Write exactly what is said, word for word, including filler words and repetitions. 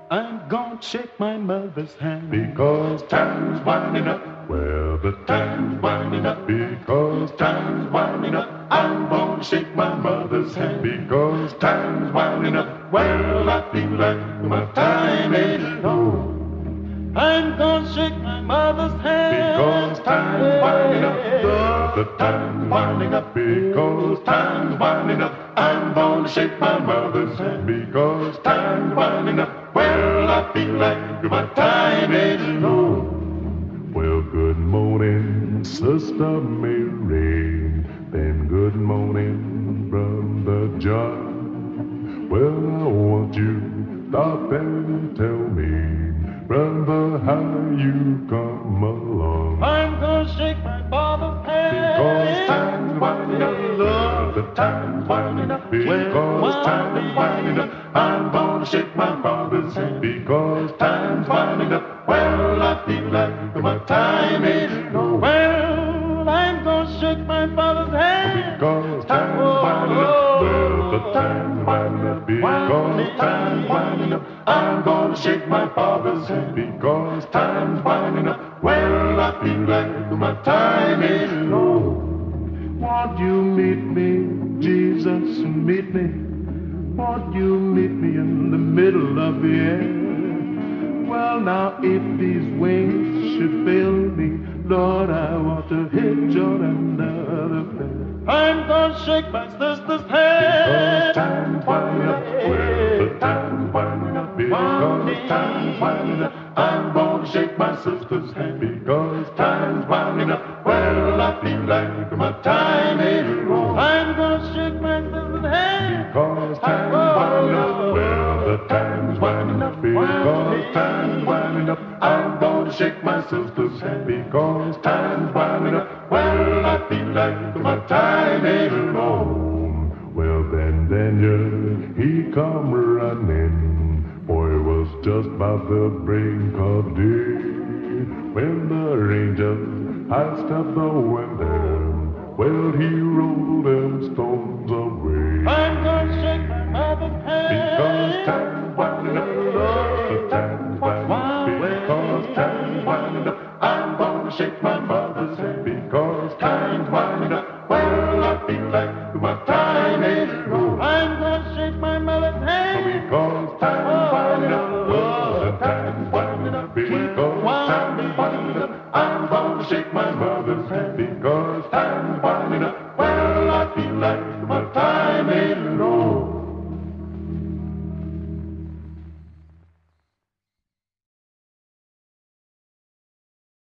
I'm gonna shake my mother's hand because time's winding up. Well, the time's winding up because time's winding up. I'm gonna shake my mother's hand because time's winding up. Well, I feel like my time ain't low. I'm gonna shake my mother's hand because time's winding up. The, the time's winding up because time's winding up. I'm gonna shake my mother's hand because time's winding up. Well, I feel like my time ain't low. Well, good morning, Sister Mary. Then good morning, Brother John. Well, I want you to stop and tell me, brother, how you come along. I'm gonna shake my father's hand because time's winding up. Love, the time's winding up because time's winding up. I'm gonna shake my father's hand because time's winding up. Well, I feel like my time ain't low. Well, I'm gonna shake my father's hand because time's winding up. Well, the time's winding up because time's winding up. I'm gonna shake my father's hand because time's winding up. Well, I feel like my time ain't low. Won't you meet me, Jesus, meet me? Won't you meet me in the middle of the air? Well, now, if these wings should fail me, Lord, I want to hitch on another pair. I'm gonna shake my sister's hand because time's winding up. Well, the time's winding up because time's winding up. I'm gonna shake my sister's hand because time's winding up. Well, I feel like my time ain't low. I'm gonna shake my sister's hand because time's winding up. Well, the time's winding up because time's winding up. I'm gonna shake my sister's hand because time's winding up. Well, I feel like my time ain't low. Well, then Daniel, he come running. Boy, it was just about the break of day when the angels iced up the window. Well, he rolled them stones away. I'm gonna shake my mother's hand because time's winding up. The time's winding up because time's winding up. I'm gonna shake my mother's hand because time's winding up. Well, I feel like my time ain't low. I'm gonna shake my mother's hand because time's winding up.